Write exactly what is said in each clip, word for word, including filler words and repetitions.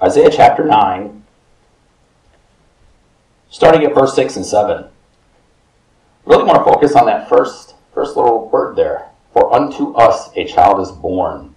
Isaiah chapter nine, starting at verse six and seven. Really want to focus on that first, first little word there. For unto us a child is born.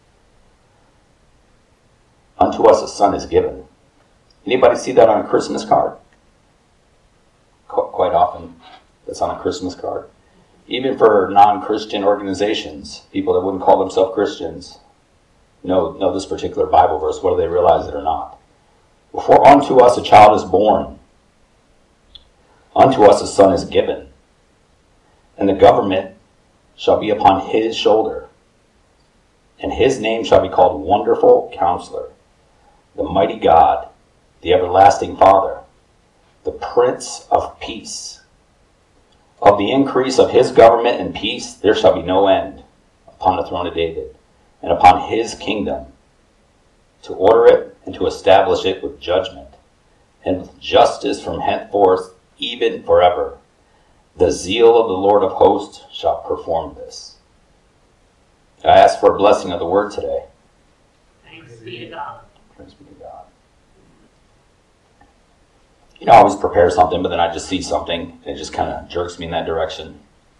Unto us a son is given. Anybody see that on a Christmas card? Qu- quite often, that's on a Christmas card. Even for non-Christian organizations, people that wouldn't call themselves Christians, know, know this particular Bible verse, whether they realize it or not. For unto us a child is born. Unto us a son is given. And the government shall be upon his shoulder. And his name shall be called Wonderful Counselor, the Mighty God, the Everlasting Father, the Prince of Peace. Of the increase of his government and peace there shall be no end upon the throne of David, and upon his kingdom, to order it and to establish it with judgment, and with justice from henceforth even forever. The zeal of the Lord of hosts shall perform this. I ask for a blessing of the word today. Thanks be to God. Praise be to God. You know, I always prepare something, but then I just see something, and it just kind of jerks me in that direction.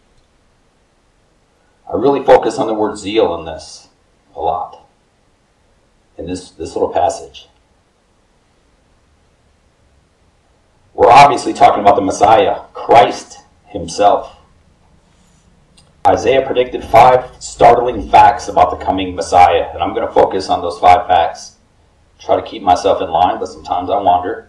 I really focus on the word zeal in this a lot, in this, this little passage. We're obviously talking about the Messiah, Christ himself. Isaiah predicted five startling facts about the coming Messiah, and I'm going to focus on those five facts. Try to keep myself in line, but sometimes I wander.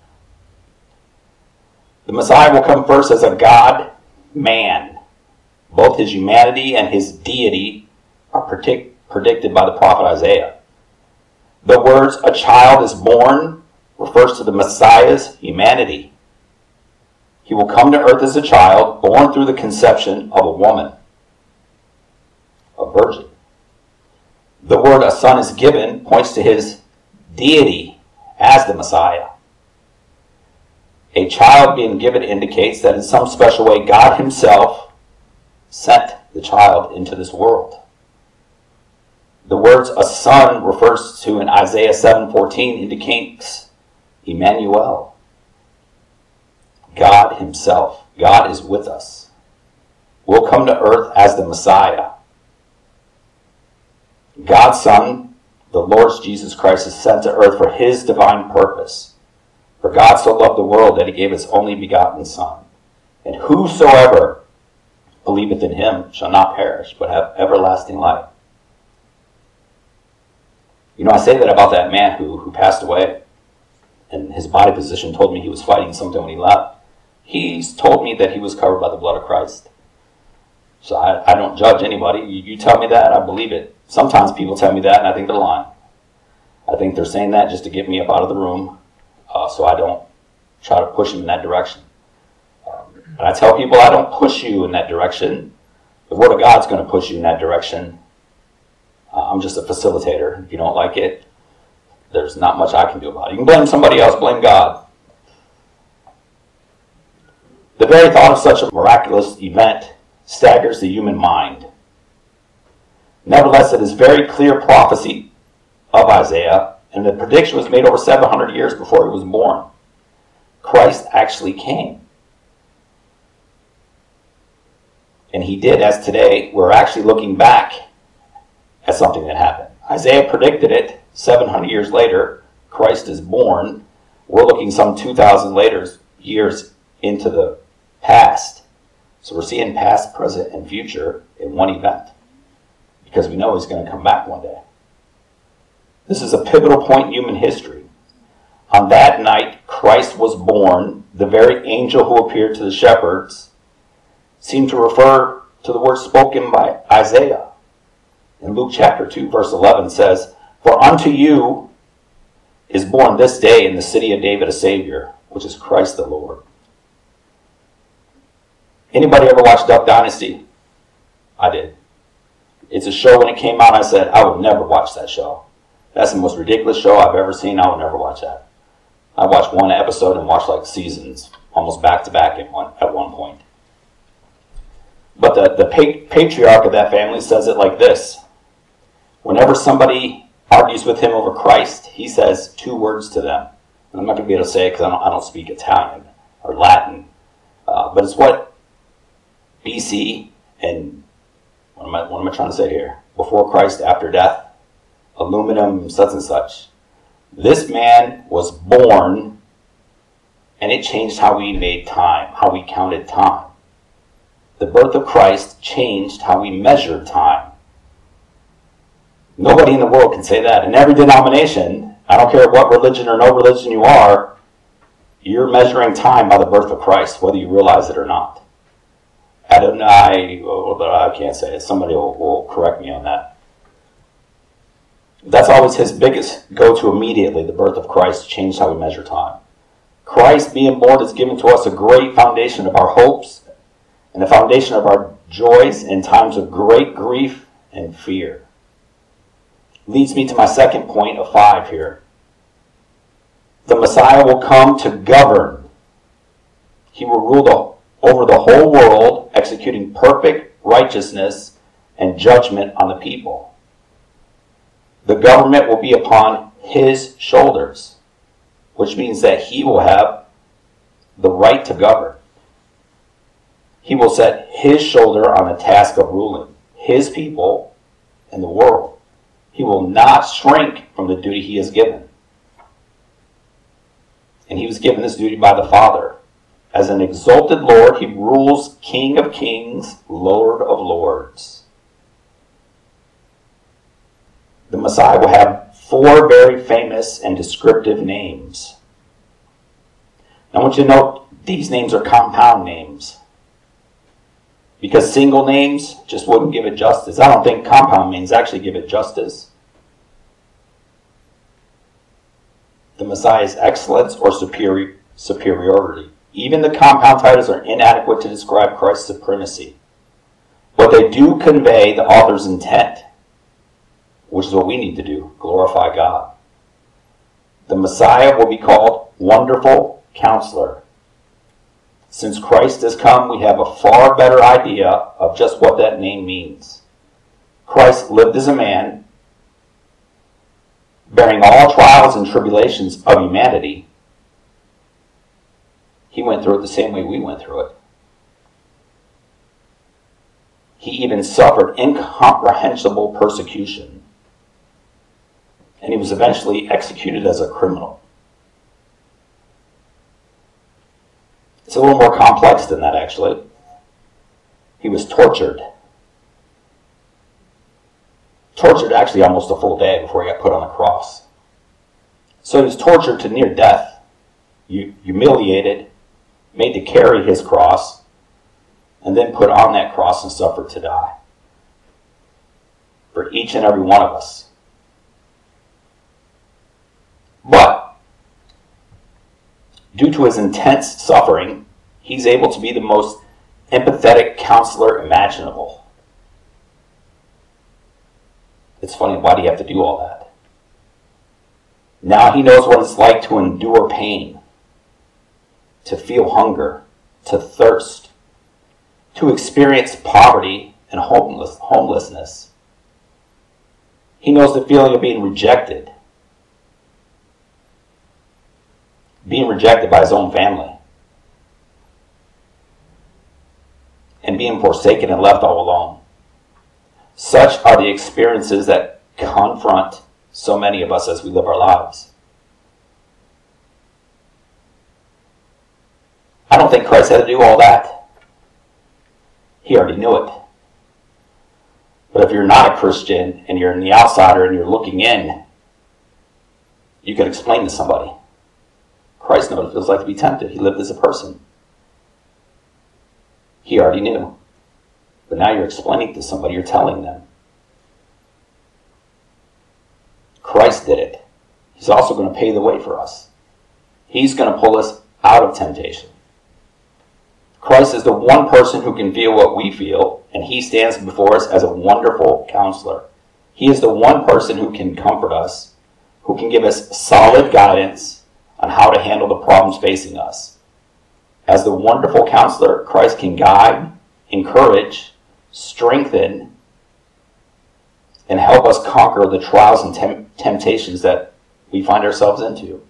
The Messiah will come first as a God-man. Both his humanity and his deity are predict, predicted by the prophet Isaiah. The words, a child is born, refers to the Messiah's humanity. He will come to earth as a child, born through the conception of a woman, a virgin. The word a son is given points to his deity as the Messiah. A child being given indicates that in some special way God himself sent the child into this world. The words a son refers to in Isaiah seven fourteen indicates Emmanuel. God himself. God is with us. Will come to earth as the Messiah. God's Son, the Lord Jesus Christ, is sent to earth for his divine purpose. For God so loved the world that he gave his only begotten Son. And whosoever believeth in him shall not perish, but have everlasting life. You know, I say that about that man who, who passed away. And his body position told me he was fighting something when he left. He's told me that he was covered by the blood of Christ. So I, I don't judge anybody. You, you tell me that, I believe it. Sometimes people tell me that, and I think they're lying. I think they're saying that just to get me up out of the room, uh, so I don't try to push them in that direction. Um, and I tell people I don't push you in that direction. The Word of God's going to push you in that direction. Uh, I'm just a facilitator. If you don't like it, there's not much I can do about it. You can blame somebody else, blame God. The very thought of such a miraculous event staggers the human mind. Nevertheless, it is very clear prophecy of Isaiah, and the prediction was made over seven hundred years before he was born. Christ actually came. And he did, as today, we're actually looking back at something that happened. Isaiah predicted it seven hundred years later. Christ is born. We're looking some two thousand later years into the past. So we're seeing past, present, and future in one event, because we know he's going to come back one day. This is a pivotal point in human history. On that night, Christ was born. The very angel who appeared to the shepherds seemed to refer to the words spoken by Isaiah. In Luke chapter two, verse eleven says, For unto you is born this day in the city of David a Savior, which is Christ the Lord. Anybody ever watch Duck Dynasty? I did. It's a show, when it came out, I said, I would never watch that show. That's the most ridiculous show I've ever seen. I would never watch that. I watched one episode and watched like seasons, almost back to back at one, at one point. But the, the pa- patriarch of that family says it like this. Whenever somebody argues with him over Christ, he says two words to them. And I'm not going to be able to say it because I don't, I don't speak Italian or Latin. Uh, but it's what B C and what am, I, what am I trying to say here? Before Christ, after death, aluminum, such and such. This man was born, and it changed how we made time, how we counted time. The birth of Christ changed how we measured time. Nobody in the world can say that. In every denomination, I don't care what religion or no religion you are, you're measuring time by the birth of Christ, whether you realize it or not. Adonai, oh, but I can't say it. Somebody will, will correct me on that. That's always his biggest go-to immediately. The birth of Christ changed how we measure time. Christ being born has given to us a great foundation of our hopes and a foundation of our joys in times of great grief and fear. Leads me to my second point of five here. The Messiah will come to govern. He will rule the, over the whole world, executing perfect righteousness and judgment on the people. The government will be upon his shoulders, which means that he will have the right to govern. He will set his shoulder on the task of ruling his people and the world. He will not shrink from the duty he is given. And he was given this duty by the Father. As an exalted Lord, he rules King of kings, Lord of lords. The Messiah will have four very famous and descriptive names. Now I want you to note these names are compound names. Because single names just wouldn't give it justice. I don't think compound names actually give it justice. The Messiah's excellence or superi- superiority. Even the compound titles are inadequate to describe Christ's supremacy. But they do convey the author's intent, which is what we need to do, glorify God. The Messiah will be called Wonderful Counselor. Since Christ has come, we have a far better idea of just what that name means. Christ lived as a man, bearing all trials and tribulations of humanity. He went through it the same way we went through it. He even suffered incomprehensible persecution. And he was eventually executed as a criminal. It's a little more complex than that, actually. He was tortured. Tortured actually almost a full day before he got put on the cross. So he was tortured to near death, humiliated, made to carry his cross, and then put on that cross and suffered to die. For each and every one of us. But, due to his intense suffering, he's able to be the most empathetic counselor imaginable. It's funny, why do you have to do all that? Now he knows what it's like to endure pain, to feel hunger, to thirst, to experience poverty and homeless, homelessness. He knows the feeling of being rejected, being rejected by his own family, and being forsaken and left all alone. Such are the experiences that confront so many of us as we live our lives. I don't think Christ had to do all that. He already knew it. But if you're not a Christian and you're in the outsider and you're looking in, you can explain to somebody. Christ knows what it feels like to be tempted. He lived as a person. He already knew. But now you're explaining to somebody, you're telling them. Christ did it. He's also going to pay the way for us. He's going to pull us out of temptation. Christ is the one person who can feel what we feel, and he stands before us as a wonderful counselor. He is the one person who can comfort us, who can give us solid guidance on how to handle the problems facing us. As the wonderful counselor, Christ can guide, encourage, strengthen, and help us conquer the trials and tem- temptations that we find ourselves into.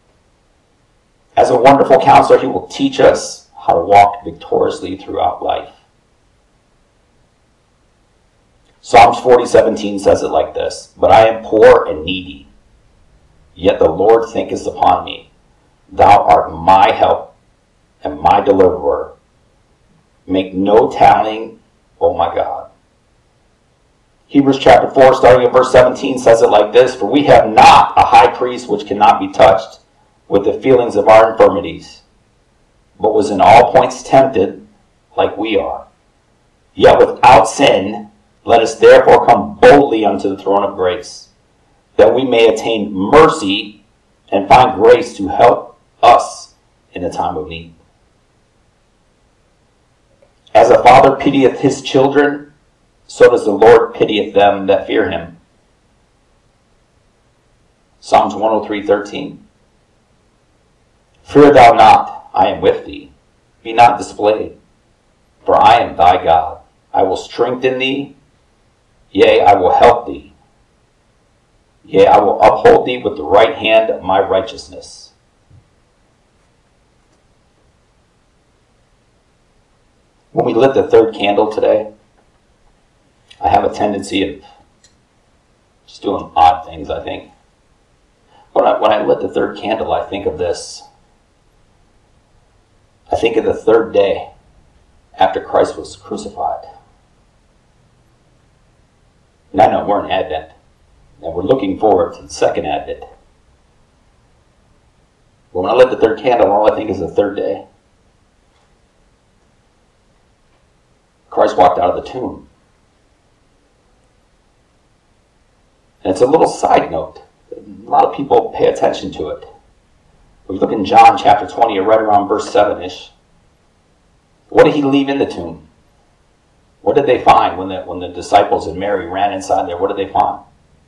As a wonderful counselor, he will teach us how to walk victoriously throughout life. Psalms forty seventeen says it like this, "But I am poor and needy, yet the Lord thinketh upon me. Thou art my help and my deliverer. Make no telling, O my God." Hebrews chapter four, starting at verse seventeen, says it like this, "For we have not a high priest which cannot be touched with the feelings of our infirmities, but was in all points tempted like we are, yet without sin. Let us therefore come boldly unto the throne of grace, that we may attain mercy and find grace to help us in the time of need." As a father pitieth his children, so does the Lord pitieth them that fear him. Psalms one oh three thirteen. "Fear thou not, I am with thee. Be not dismayed, for I am thy God. I will strengthen thee, yea, I will help thee. Yea, I will uphold thee with the right hand of my righteousness." When we lit the third candle today, I have a tendency of just doing odd things, I think. When I, when I lit the third candle, I think of this. I think of the third day after Christ was crucified. And I know we're in Advent, and we're looking forward to the second Advent. But when I lit the third candle, all I think is the third day. Christ walked out of the tomb. And it's a little side note. A lot of people pay attention to it. If we look in John chapter twenty, right around verse seven-ish. What did he leave in the tomb? What did they find when the, when the disciples and Mary ran inside there? What did they find?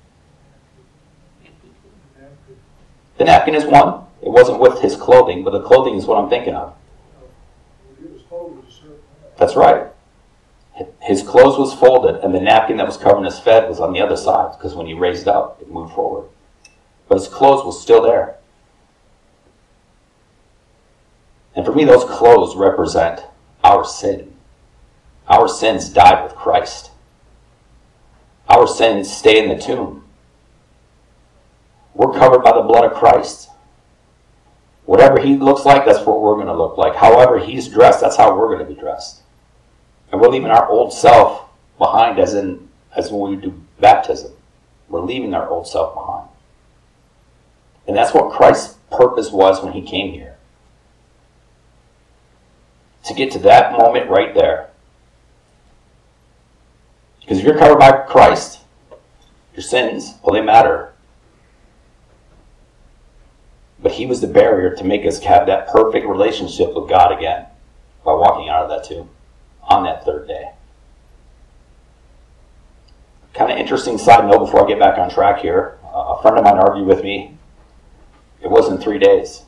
The napkin is one. It wasn't with his clothing, but the clothing is what I'm thinking of. That's right. His clothes was folded, and the napkin that was covering his head was on the other side, because when he raised up, it moved forward. But his clothes was still there. And for me, those clothes represent our sin. Our sins died with Christ. Our sins stay in the tomb. We're covered by the blood of Christ. Whatever he looks like, that's what we're going to look like. However he's dressed, that's how we're going to be dressed. And we're leaving our old self behind, as in as when we do baptism. We're leaving our old self behind. And that's what Christ's purpose was when he came here. To get to that moment right there. Because if you're covered by Christ, your sins, well, they matter. But he was the barrier to make us have that perfect relationship with God again by walking out of that tomb on that third day. Kind of interesting side note before I get back on track here. Uh, a friend of mine argued with me. It wasn't three days.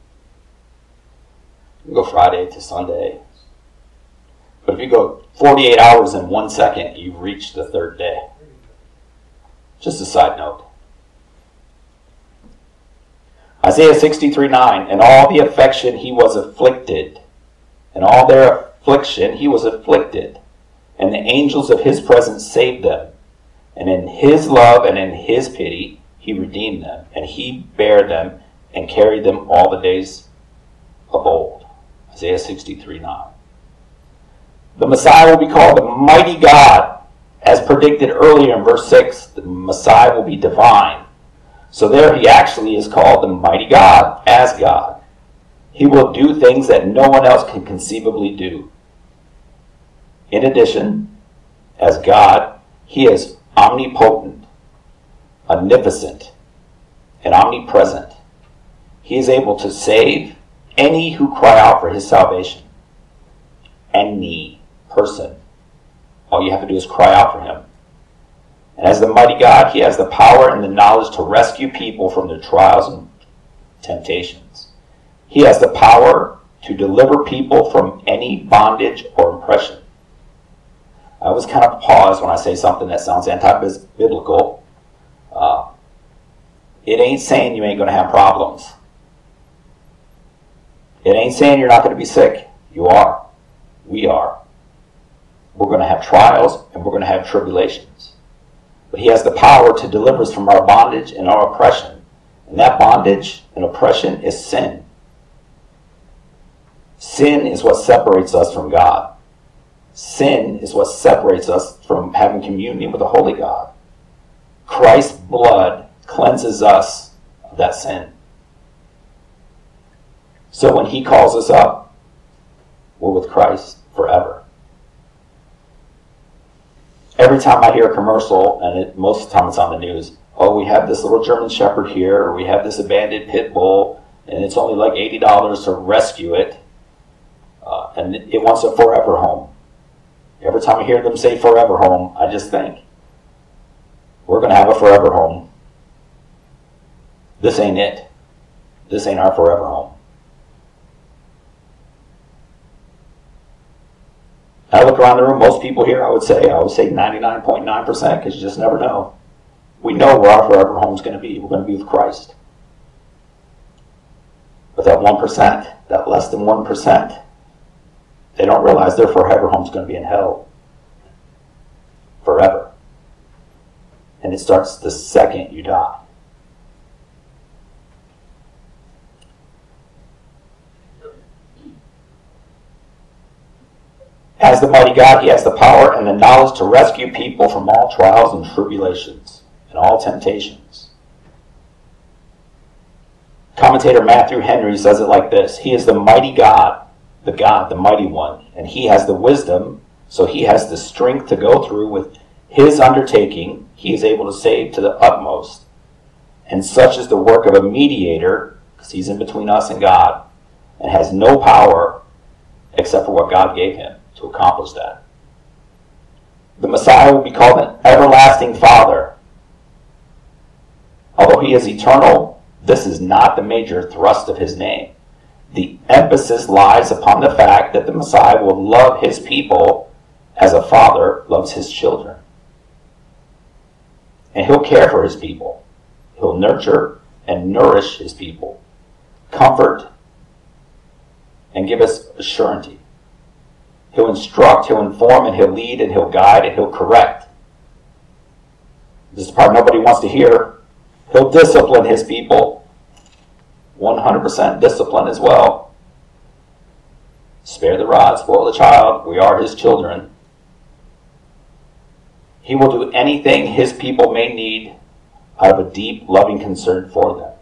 You go Friday to Sunday. But if you go forty-eight hours in one second, you've reached the third day. Just a side note. Isaiah sixty-three nine, "In all the affliction he was afflicted, in all their affliction he was afflicted, and the angels of his presence saved them. And in his love and in his pity he redeemed them, and he bare them and carried them all the days of old." Isaiah sixty-three nine. The Messiah will be called the Mighty God. As predicted earlier in verse six, the Messiah will be divine. So there he actually is called the Mighty God, as God. He will do things that no one else can conceivably do. In addition, as God, he is omnipotent, omnipotent, and omnipresent. He is able to save any who cry out for his salvation. Any person. All you have to do is cry out for him. And as the mighty God, he has the power and the knowledge to rescue people from their trials and temptations. He has the power to deliver people from any bondage or oppression. I always kind of pause when I say something that sounds anti-biblical. Uh, it ain't saying you ain't going to have problems. It ain't saying you're not going to be sick. You are. We are. We're going to have trials and we're going to have tribulations. But he has the power to deliver us from our bondage and our oppression. And that bondage and oppression is sin. Sin is what separates us from God. Sin is what separates us from having communion with the Holy God. Christ's blood cleanses us of that sin. So when he calls us up, we're with Christ forever. Every time I hear a commercial, and it, most of the time it's on the news, oh, we have this little German Shepherd here, or we have this abandoned pit bull, and it's only like eighty dollars to rescue it, uh, and it wants a forever home. Every time I hear them say forever home, I just think, we're going to have a forever home. This ain't it. This ain't our forever home. I look around the room, most people here, I would say, I would say ninety-nine point nine percent, because you just never know. We know where our forever home is going to be. We're going to be with Christ. But that one percent, that less than one percent, they don't realize their forever home is going to be in hell. Forever. And it starts the second you die. As the mighty God, he has the power and the knowledge to rescue people from all trials and tribulations and all temptations. Commentator Matthew Henry says it like this: he is the mighty God, the God, the mighty one, and he has the wisdom, so he has the strength to go through with his undertaking. He is able to save to the utmost. And such is the work of a mediator, because he's in between us and God, and has no power except for what God gave him to accomplish that. The Messiah will be called an everlasting Father. Although he is eternal, this is not the major thrust of his name. The emphasis lies upon the fact that the Messiah will love his people as a father loves his children. And he'll care for his people. He'll nurture and nourish his people, comfort, and give us assurance. He'll instruct, he'll inform, and he'll lead, and he'll guide, and he'll correct. This is the part nobody wants to hear. He'll discipline his people. one hundred percent discipline as well. Spare the rod, spoil the child. We are his children. He will do anything his people may need out of a deep, loving concern for them.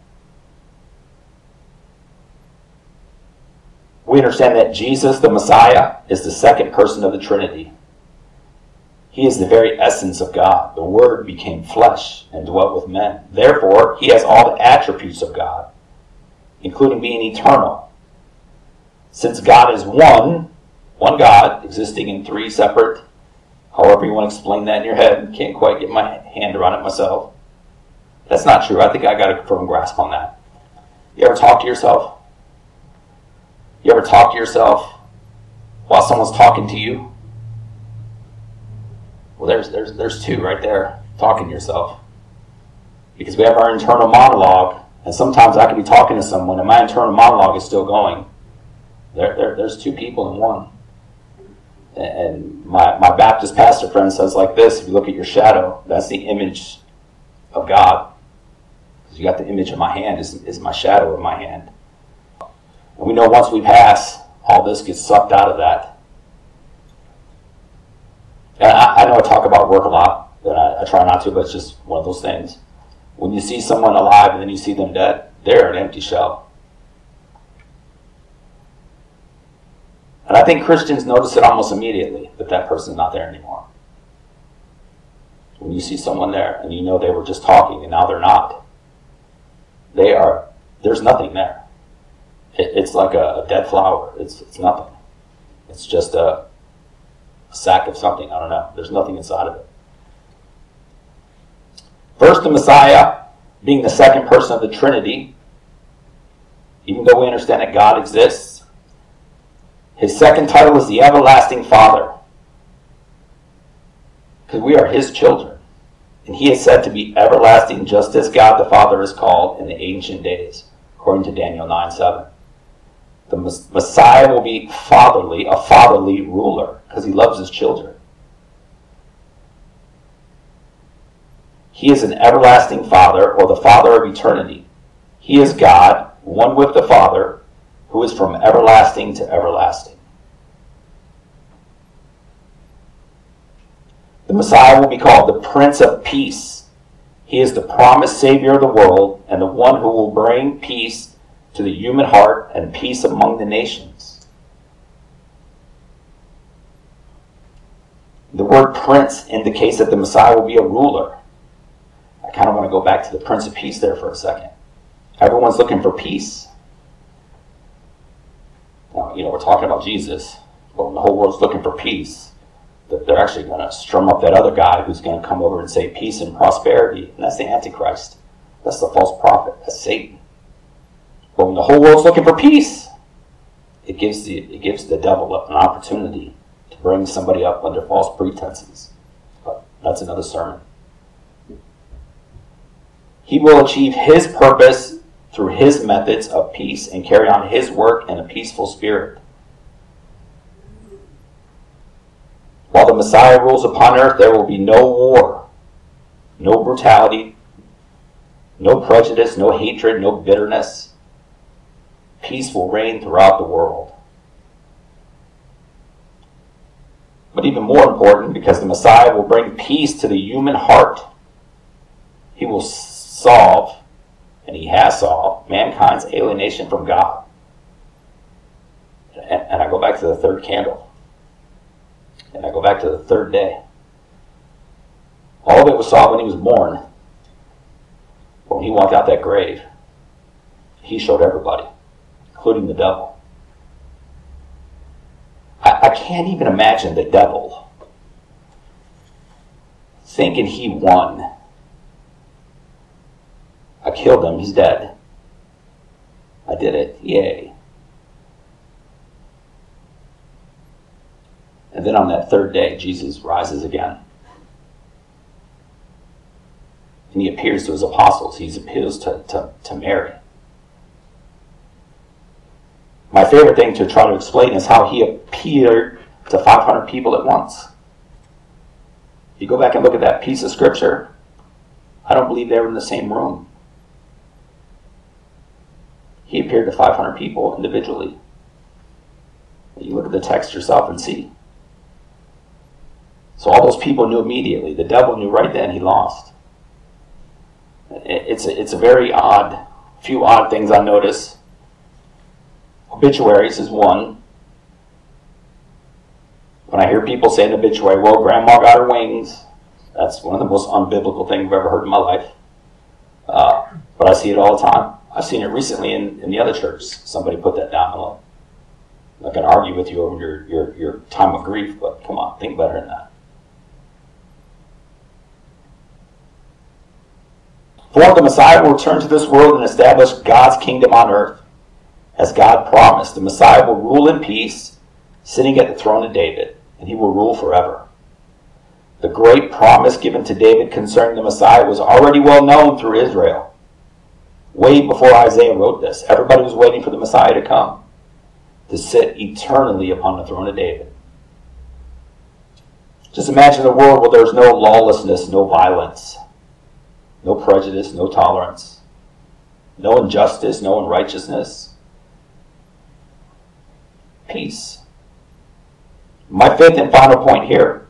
We understand that Jesus, the Messiah, is the second person of the Trinity. He is the very essence of God. The Word became flesh and dwelt with men. Therefore, he has all the attributes of God, including being eternal. Since God is one, one God, existing in three separate, however you want to explain that in your head, can't quite get my hand around it myself. That's not true. I think I got a firm grasp on that. You ever talk to yourself? You ever talk to yourself while someone's talking to you? Well, there's there's there's two right there, talking to yourself. Because we have our internal monologue, and sometimes I could be talking to someone and my internal monologue is still going. There, there there's two people in one. And my, my Baptist pastor friend says like this: if you look at your shadow, that's the image of God. Because you got the image of my hand is, is my shadow of my hand. And we know once we pass, all this gets sucked out of that. And I, I know I talk about work a lot, but I, I try not to, but it's just one of those things. When you see someone alive and then you see them dead, they're an empty shell. And I think Christians notice it almost immediately that that person's not there anymore. When you see someone there and you know they were just talking and now they're not, they are, there's nothing there. It, it's like a, a dead flower. It's, it's nothing. It's just a, a sack of something. I don't know. There's nothing inside of it. First, the Messiah, being the second person of the Trinity, even though we understand that God exists, his second title is the Everlasting Father. because we are his children. And he is said to be everlasting, just as God the Father is called in the ancient days, according to Daniel nine seven. The Messiah will be fatherly, a fatherly ruler, because he loves his children. He is an everlasting Father, or the Father of eternity. He is God, one with the Father, who is from everlasting to everlasting. The Messiah will be called the Prince of Peace. He is the promised Savior of the world and the one who will bring peace to the human heart and peace among the nations. The word prince indicates that the Messiah will be a ruler. I kind of want to go back to the Prince of Peace there for a second. Everyone's looking for peace. Now, you know, we're talking about Jesus, but when the whole world's looking for peace, that they're actually going to strum up that other guy who's going to come over and say peace and prosperity, and that's the Antichrist. That's the false prophet. That's Satan. But when the whole world's looking for peace, it gives the it gives the devil an opportunity to bring somebody up under false pretenses. But that's another sermon. He will achieve his purpose through his methods of peace and carry on his work in a peaceful spirit. While the Messiah rules upon earth, there will be no war, no brutality, no prejudice, no hatred, no bitterness. Peace will reign throughout the world. But even more important, because the Messiah will bring peace to the human heart, he will solve, and he has solved, mankind's alienation from God. And, and I go back to the third candle. And I go back to the third day. All of it was solved when he was born. But when he walked out that grave, he showed everybody, including the devil. I, I can't even imagine the devil thinking he won. I killed him, he's dead. I did it, yay. And then on that third day, Jesus rises again. And he appears to his apostles. He appeals to, to, to Mary. My favorite thing to try to explain is how he appeared to five hundred people at once. If you go back and look at that piece of scripture, I don't believe they were in the same room. He appeared to five hundred people individually. You look at the text yourself and see. So all those people knew immediately. The devil knew right then he lost. It's a, it's a very odd, few odd things I notice. Obituaries is one. When I hear people say an obituary, well, grandma got her wings. That's one of the most unbiblical things I've ever heard in my life. Uh, but I see it all the time. I've seen it recently in, in the other church. Somebody put that down below. I'm not going to argue with you over your, your, your time of grief, but come on, think better than that. For the Messiah will return to this world and establish God's kingdom on earth. As God promised, the Messiah will rule in peace, sitting at the throne of David, and he will rule forever. The great promise given to David concerning the Messiah was already well known through Israel. Way before Isaiah wrote this, everybody was waiting for the Messiah to come, to sit eternally upon the throne of David. Just imagine a world where there's no lawlessness, no violence, no prejudice, no tolerance, no injustice, no unrighteousness. Peace. My fifth and final point here.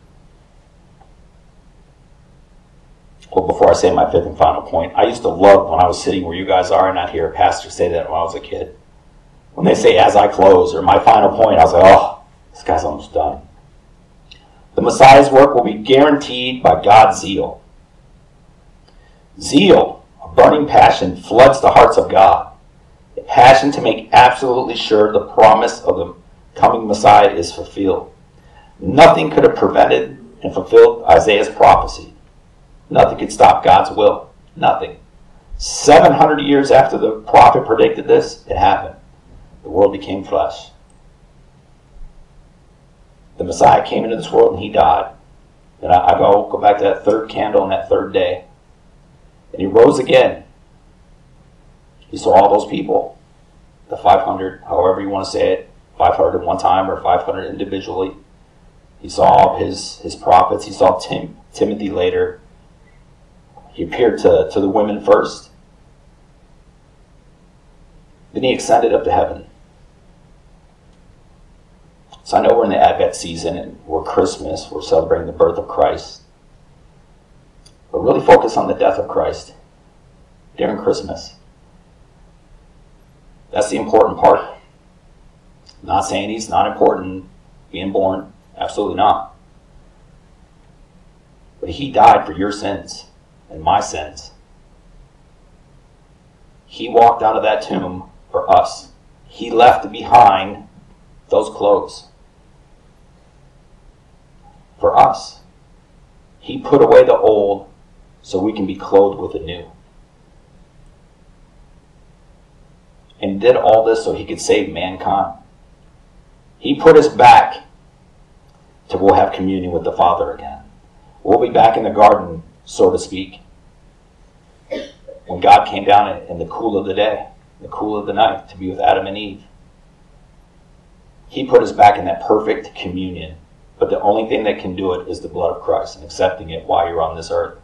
Well, before I say my fifth and final point, I used to love when I was sitting where you guys are and I'd hear a pastor say that when I was a kid. When they say, as I close, or my final point, I was like, oh, this guy's almost done. The Messiah's work will be guaranteed by God's zeal. Zeal, a burning passion, floods the hearts of God. A passion to make absolutely sure the promise of the coming Messiah is fulfilled. Nothing could have prevented and fulfilled Isaiah's prophecy. Nothing could stop God's will. Nothing. seven hundred years after the prophet predicted this, it happened. The world became flesh. The Messiah came into this world and he died. And I, I go, go back to that third candle on that third day. And he rose again. He saw all those people, the five hundred, however you want to say it, five hundred at one time or five hundred individually. He saw all his, his prophets. He saw Tim, Timothy later. He appeared to, to the women first. Then he ascended up to heaven. So I know we're in the Advent season and we're Christmas. We're celebrating the birth of Christ. But really focus on the death of Christ during Christmas. That's the important part. I'm not saying he's not important being born. Absolutely not. But he died for your sins and my sins. He walked out of that tomb for us. He left behind those clothes for us. He put away the old so we can be clothed with the new. And did all this so he could save mankind. He put us back to we'll have communion with the Father again. We'll be back in the garden, so to speak. When God came down in the cool of the day, the cool of the night, to be with Adam and Eve. He put us back in that perfect communion. But the only thing that can do it is the blood of Christ and accepting it while you're on this earth.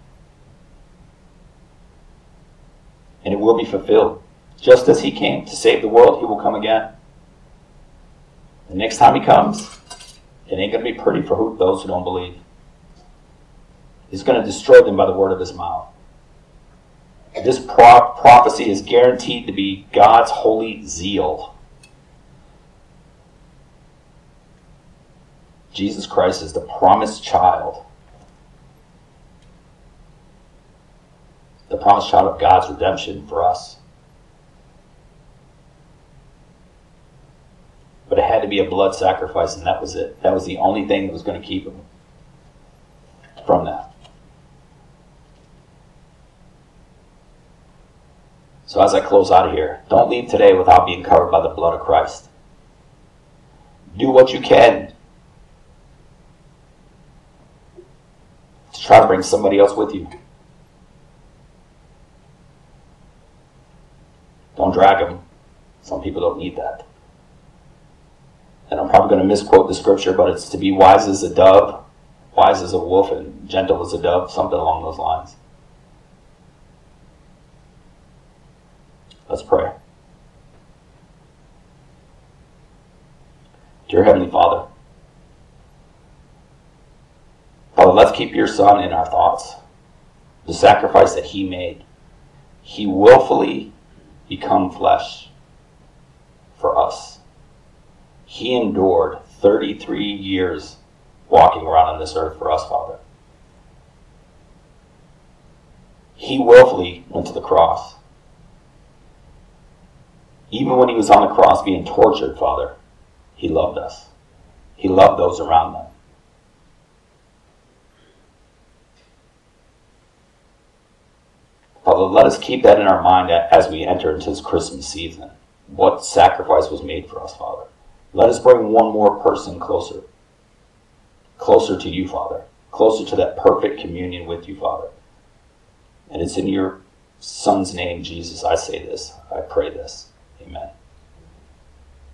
And it will be fulfilled. Just as he came to save the world, he will come again. The next time he comes, it ain't going to be pretty for who, those who don't believe. He's going to destroy them by the word of his mouth. This pro- prophecy is guaranteed to be God's holy zeal. Jesus Christ is the promised child. The promised child of God's redemption for us. But it had to be a blood sacrifice, and that was it. That was the only thing that was going to keep him from that. So as I close out of here, don't leave today without being covered by the blood of Christ. Do what you can to try to bring somebody else with you. Don't drag them. Some people don't need that. And I'm probably going to misquote the scripture, but it's to be wise as a dove, wise as a wolf, and gentle as a dove, something along those lines. Let's pray. Dear Heavenly Father, Father, let's keep your Son in our thoughts. The sacrifice that he made. He willfully become flesh for us. He endured thirty-three years walking around on this earth for us, Father. He willfully went to the cross. Even when he was on the cross being tortured, Father, he loved us. He loved those around them. Father, let us keep that in our mind as we enter into this Christmas season. What sacrifice was made for us, Father. Let us bring one more person closer. Closer to you, Father. Closer to that perfect communion with you, Father. And it's in your Son's name, Jesus, I say this. I pray this. Amen.